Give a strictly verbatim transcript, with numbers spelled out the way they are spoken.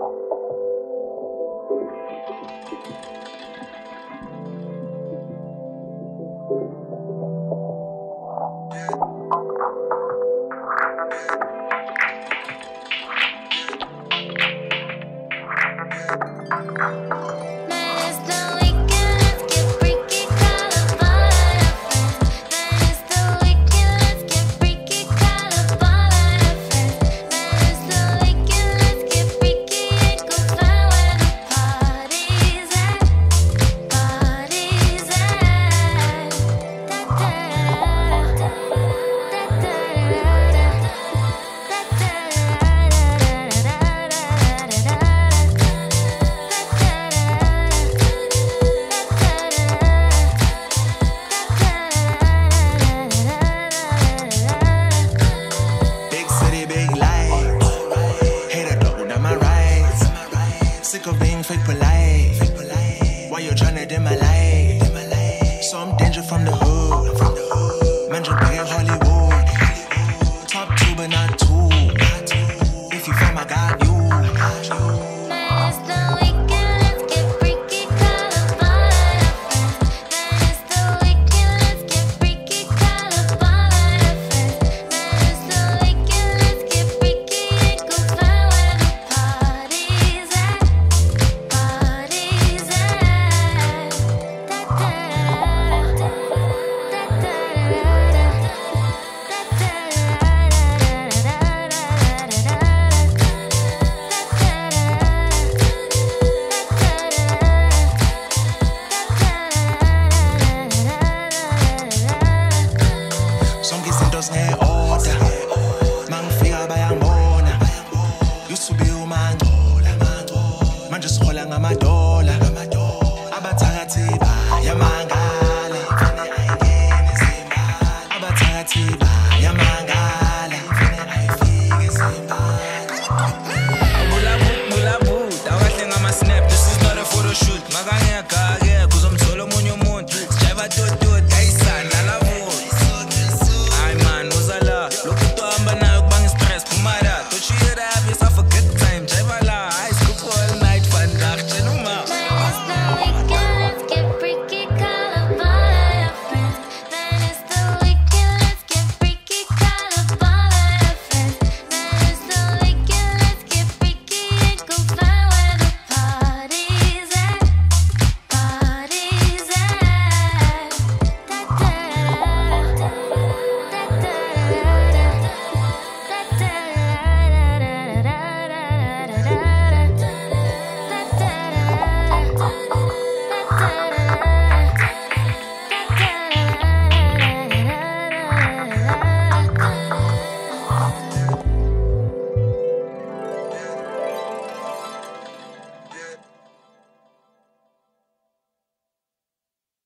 Sick of being fake polite. Why you tryna dim my light? Some danger from the hood. Man, just big in Hollywood. Top two, but not two. If you find my God, you. Order, man fika bayangibona. Usube umangcola, manje sikhola ngamadola.